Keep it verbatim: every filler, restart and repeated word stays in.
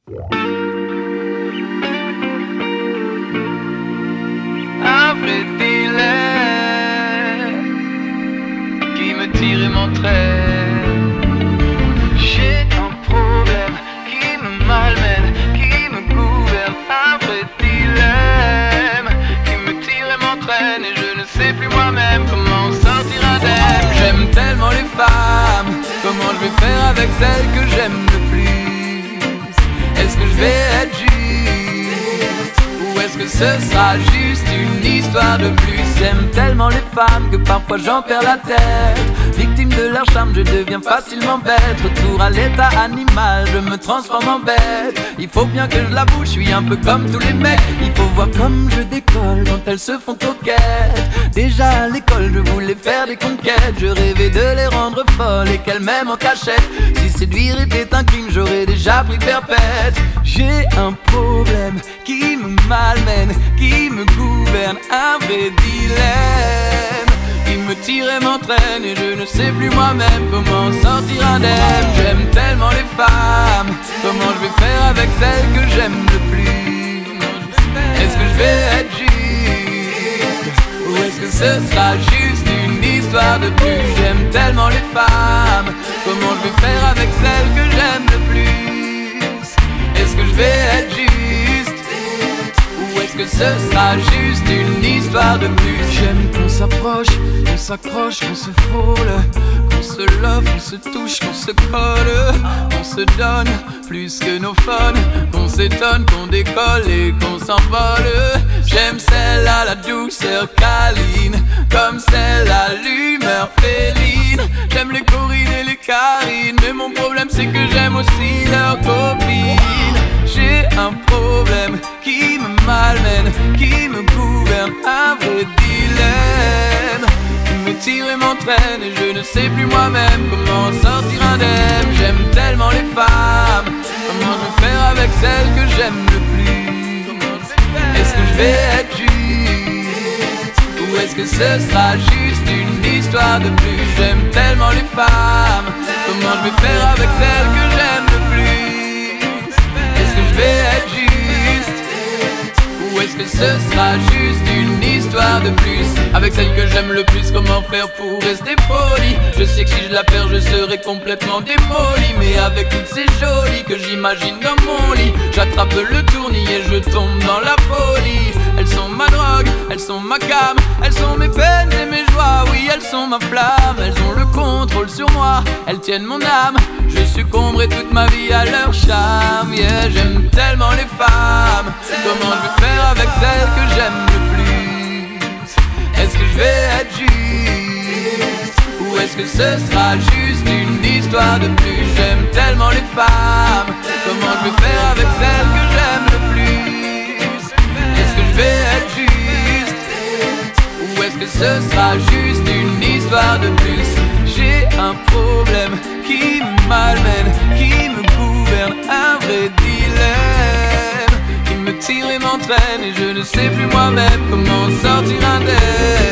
Un vrai dilemme qui me tire et m'entraîne. J'ai un problème qui me malmène, qui me gouverne. Un vrai dilemme qui me tire et m'entraîne. Et je ne sais plus moi-même comment sortir indemne. J'aime tellement les femmes, comment je vais faire avec celles que j'aime le plus? Est-ce que je vais être juste? Ou est-ce que ce sera juste une histoire de plus? J'aime tellement les femmes que parfois j'en perds la tête. Victime de leur charme, je deviens facilement bête. Retour à l'état animal, je me transforme en bête. Il faut bien que je l'avoue, je suis un peu comme tous les mecs. Il faut voir comme je décolle quand elles se font coquettes. Déjà à l'école, je voulais faire des conquêtes. Je rêvais de les rendre folles et qu'elles m'aiment en cachette. Si séduire était un crime, j'aurais déjà pris perpète. J'ai un problème qui me malmène, qui me gouverne, un vrai dilemme qui me tire et m'entraîne. Et je ne sais plus moi-même comment sortir indemne. J'aime tellement les femmes, comment je vais faire avec celles que j'aime le plus? Est-ce que je vais être juste? Ou est-ce que ce sera juste une histoire de plus? J'aime tellement les femmes, comment je vais faire avec celles que j'aime le plus? Est-ce que je vais être juste? Ou est-ce que ce sera juste une histoire de plus? J'aime qu'on s'approche, qu'on s'accroche, qu'on se frôle, qu'on se love, qu'on se touche, qu'on se colle, qu'on se donne plus que nos phones, qu'on s'étonne, qu'on décolle et qu'on s'envole. J'aime celle à la douceur câline, comme celle à l'humeur féline. J'aime les Corinne et les Karine, mais mon problème c'est que j'aime aussi leurs copines. J'ai un problème qui me malmène, qui me gouverne, un vrai dilemme qui me tire et m'entraîne. Et je ne sais plus moi-même comment sortir indemne. J'aime tellement les femmes, comment je vais faire avec celles que j'aime le plus? Est-ce que je vais être juste? Ou est-ce que ce sera juste une histoire de plus? J'aime tellement les femmes, comment je vais faire avec celles que j'aime le plus? Est-ce que je vais être juste? Ou est-ce que ce sera juste une histoire de plus? Avec celle que j'aime le plus, comment faire pour rester poli? Je sais que si je la perds, je serai complètement démoli. Mais avec toutes ces jolies que j'imagine dans mon lit, j'attrape le tournis et je tombe dans la folie. Elles sont ma drogue, elles sont ma cam, elles sont mes peines et mes joies. Oui, elles sont ma flamme, elles ont le contrôle sur moi, elles tiennent mon âme. Je succomberai toute ma vie à leur charme. Yeah, j'aime tellement les femmes, comment je vais faire avec celles que j'aime le plus? Est-ce que je vais être juste? Ou est-ce que ce sera juste une histoire de plus? J'aime tellement les femmes, comment je vais faire avec celles que j'aime le plus? Est-ce que je vais être juste? Ou est-ce que ce sera juste une histoire de plus? J'ai un problème qui me malmène, qui me gouverne, un vrai dilemme qui me tire et m'entraîne. Et je ne sais plus moi-même comment sortir indemne.